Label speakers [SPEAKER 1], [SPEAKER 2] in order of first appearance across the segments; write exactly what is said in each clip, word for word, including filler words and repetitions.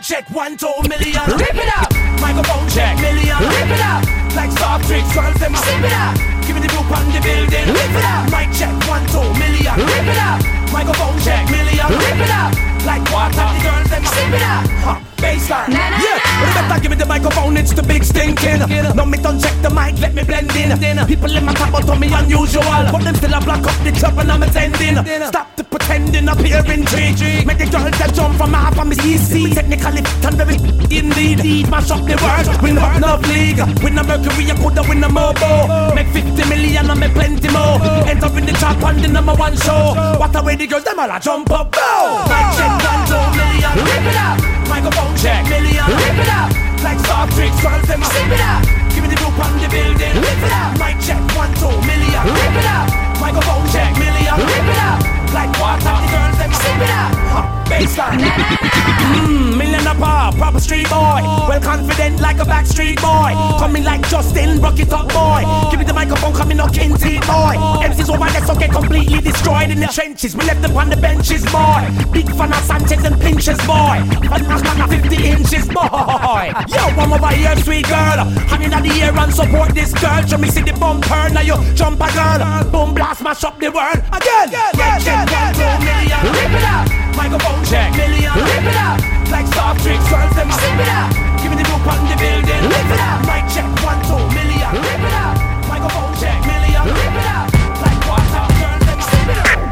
[SPEAKER 1] check, one, two million.
[SPEAKER 2] Rip it up.
[SPEAKER 1] Microphone check, million.
[SPEAKER 2] Rip it up.
[SPEAKER 1] Like soft drinks, girls, them
[SPEAKER 2] Sip it up.
[SPEAKER 1] Give me the group on the building.
[SPEAKER 2] Rip it up.
[SPEAKER 1] Mic check, one, two million.
[SPEAKER 2] Rip it up.
[SPEAKER 1] Microphone check, million.
[SPEAKER 2] Rip it up.
[SPEAKER 1] Like water, the girls, them
[SPEAKER 2] Sip it up.
[SPEAKER 1] Huh, baseline.
[SPEAKER 2] Na, na,
[SPEAKER 1] Yeah,
[SPEAKER 2] na.
[SPEAKER 1] but you better give me the microphone, it's the big stinking. No, me don't check the mic, let me blend in. People in my top out on me unusual, but them still a block up the club and I'm attending. Stop the pretending, appear intrigue. Make the girls that jump from half of me easy. Technically, and very indeed. Mash up the world, win up enough league. Win a Mercury, I coulda win a Mobo. Make fifty million and make plenty more. Enter in the top on the number one show. What a way the girls, them all a jump up. Go! Mic check, one, two million.
[SPEAKER 2] Rip it up.
[SPEAKER 1] Microphone check, million.
[SPEAKER 2] Rip it up.
[SPEAKER 1] Like soft drinks, girls, them
[SPEAKER 2] Sip it up.
[SPEAKER 1] Give me the group on the building.
[SPEAKER 2] Rip it up.
[SPEAKER 1] Mic check, one, two million.
[SPEAKER 2] Rip it up.
[SPEAKER 1] Microphone check, million.
[SPEAKER 2] Rip it up.
[SPEAKER 1] Like water, the girls, them
[SPEAKER 2] Sip it up.
[SPEAKER 1] Huh, baseline.
[SPEAKER 2] Na, na, na.
[SPEAKER 1] Mmm, million apart, proper street boy. Well confident like a backstreet boy. Coming like Justin, rock it up boy. Give me the microphone, coming knocking teeth boy. M Cs over there so get completely destroyed in the trenches. We left them on the benches boy. Big fan of Sanchez and Pinches boy. And that's man of fifty inches boy. Yo, I'm over here, sweet girl. I'm in the air and support this girl. Show me see the bumper, now you jump a girl. Boom blast, mash up the world again. Mic check, one, two million.
[SPEAKER 2] Rip it up.
[SPEAKER 1] Microphone check, million.
[SPEAKER 2] Rip it up.
[SPEAKER 1] Like soft drinks, girls, them
[SPEAKER 2] Sip it up.
[SPEAKER 1] Give me the group on the building.
[SPEAKER 2] Rip it up.
[SPEAKER 1] Mic check, one, two million.
[SPEAKER 2] Rip it up.
[SPEAKER 1] Microphone check, million.
[SPEAKER 2] Rip it up.
[SPEAKER 1] Like water, girls, them
[SPEAKER 2] Sip it up.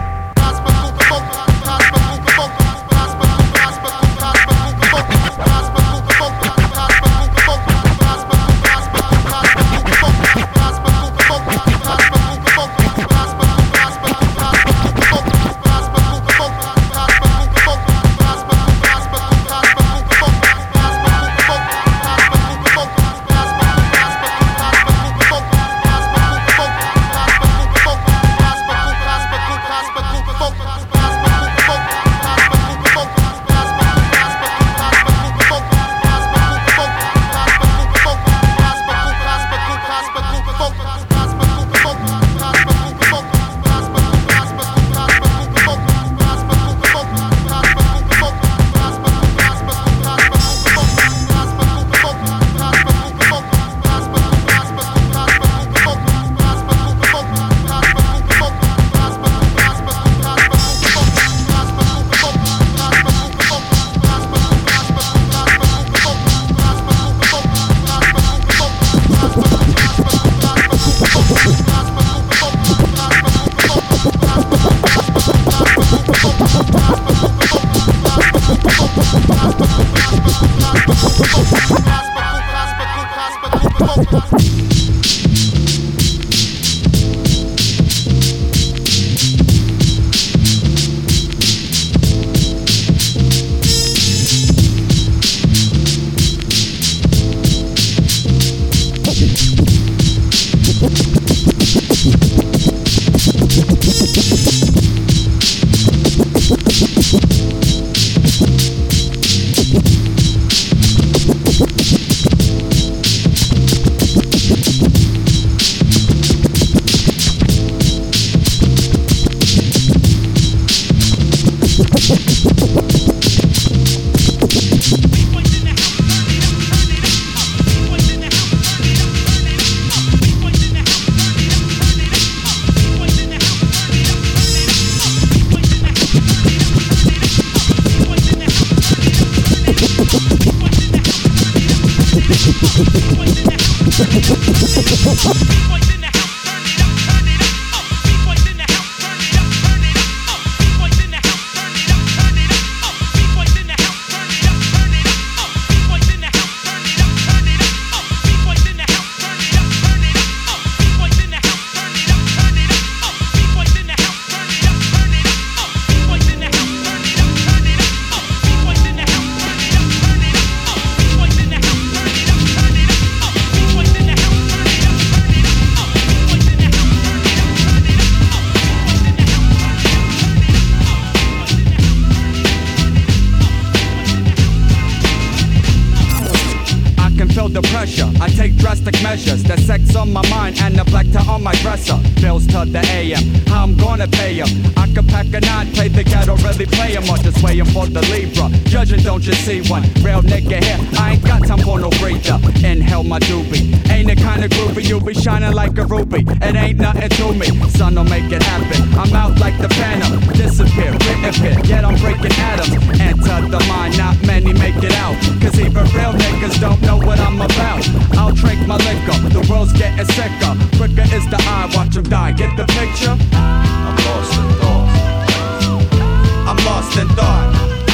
[SPEAKER 2] reflector on my dresser. Bills to the A M, how I'm gonna pay 'em. I could pack a nine, play the ghetto, really play 'em, or just waiting for the Libra. Judging, don't you see one? Real nigga here, I ain't got time for no breather. Inhale my doobie, ain't the kind of groovy you be shining like a ruby. It ain't nothing to me, son, don't make it happen. I'm out like the phantom, disappear, reappear, yet I'm breaking atoms. Enter the mind, not many make it out, cause even real niggas don't know what I'm about. I'll drink my liquor, the world's getting sicker. Quicker is the eye, watch 'em die, get the picture?
[SPEAKER 3] I'm lost in thought.
[SPEAKER 2] I'm lost in thought.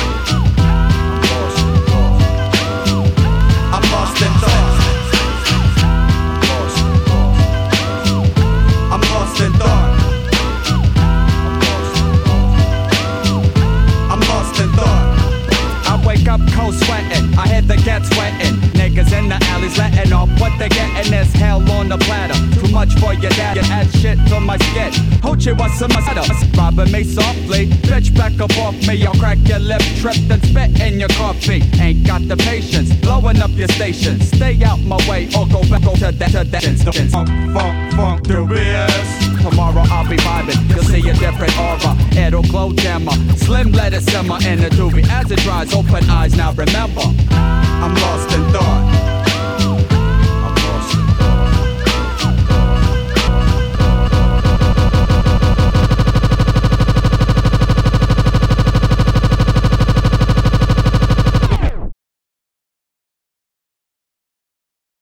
[SPEAKER 2] I'm lost in thought. I'm lost in thought. I'm lost in thought. I wake up cold sweating, I hear the gas sweating. Niggas in the alleys letting off what they getting is hell on the platter. Too much for your dad, you add shit to my skin. Hoochie, what's a matter? Robbing me softly, bitch back up off me. I'll crack your lip, trip, then spit in your coffee. Ain't got the patience, blowing up your station. Stay out my way or go back go to that, to that. Funk, funk, funk, dubious. Tomorrow I'll be vibing, you'll see a different aura. It'll glow dimmer, slim let it simmer in the doobie. As it dries, open eyes, now remember, I'm lost in thought.